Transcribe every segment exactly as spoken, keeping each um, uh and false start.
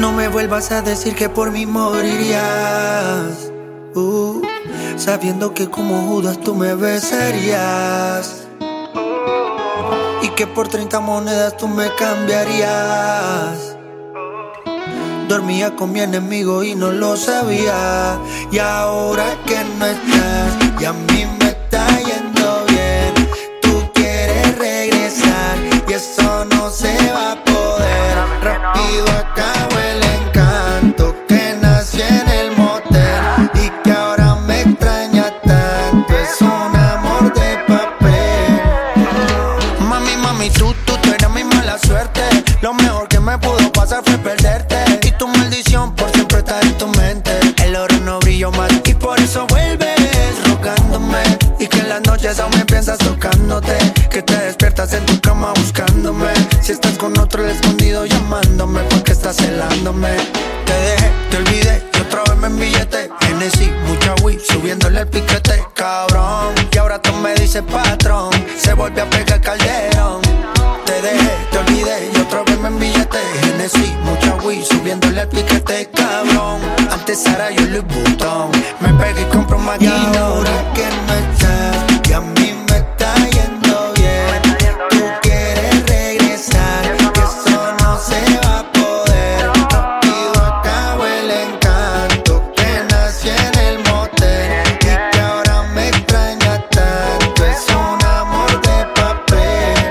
No me vuelvas a decir que por mí morirías, uh, sabiendo que como Judas tú me besarías, y que por treinta monedas tú me cambiarías. Dormía con mi enemigo y no lo sabía, y ahora que no estás y a mí me está yendo bien, tú quieres regresar y eso no se va a poder. Rápido acabo el encanto que nació en el motel y que ahora me extraña tanto, es un amor de papel. Mami, mami, tú, tú, tú eras mi mala suerte. Lo mejor que me pudo pasar fue perderte, y tu maldición por siempre está en tu mente. El oro no brilló más y por eso vuelves rogándome, y que en las noches aún me piensas tocándote, que te despiertas en tu cama buscándome. Si estás con otro el escondido llamándome, porque estás celándome. Te dejé, te olvidé y otra vez me embillete. Hennessy, mucha weed, subiéndole el piquete, cabrón. Y ahora tú me dices patrón, se vuelve a pegar el calderón. Te dejé, te olvidé y otra vez me embillete. Hennessy, mucha weed, subiéndole el piquete, cabrón. Antes era yo Louis Vuitton, me pegué y compro un maquinón. Y ahora que no estás y a mí me está yendo bien, tú quieres regresar, que eso no se va a poder. Rápido acabo el encanto que nació en el motel y que ahora me extraña tanto, es un amor de papel.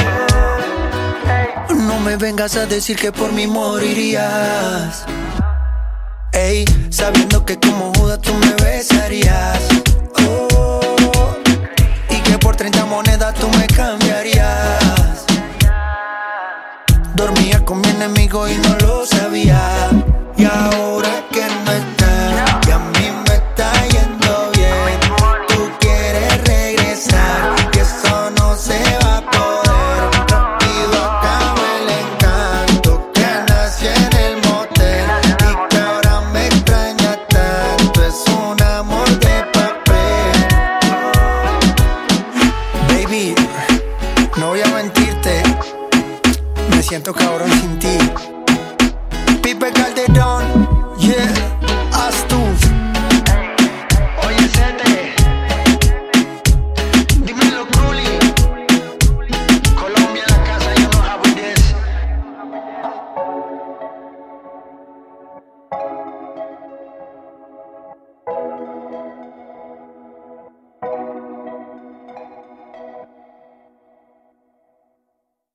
No me vengas a decir que por mí morirías, ey, sabiendo que como Judas tú me besarías, oh, y que por treinta monedas tú me cambiarías. Dormía con mi enemigo y no lo sabía, y ahora que no estás y a mí me está yendo bien, tú quieres regresar, que eso no se va a poder. Rápido acabo el encanto que nació en el motel y que ahora me extraña tanto, es un amor de papel. Baby, no voy a mentirte, me siento cabrón sin ti. Pipe Calderón.